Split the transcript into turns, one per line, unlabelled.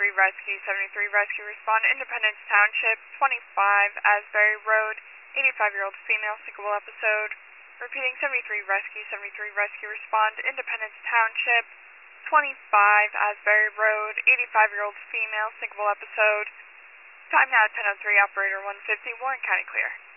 Rescue, 73 Rescue, respond Independence Township, 25 Asbury Road, 85-year-old female, syncopal episode. Repeating, 73 Rescue, respond Independence Township, 25 Asbury Road, 85-year-old female, syncopal episode. Time now 10:03, operator 150, Warren County clear.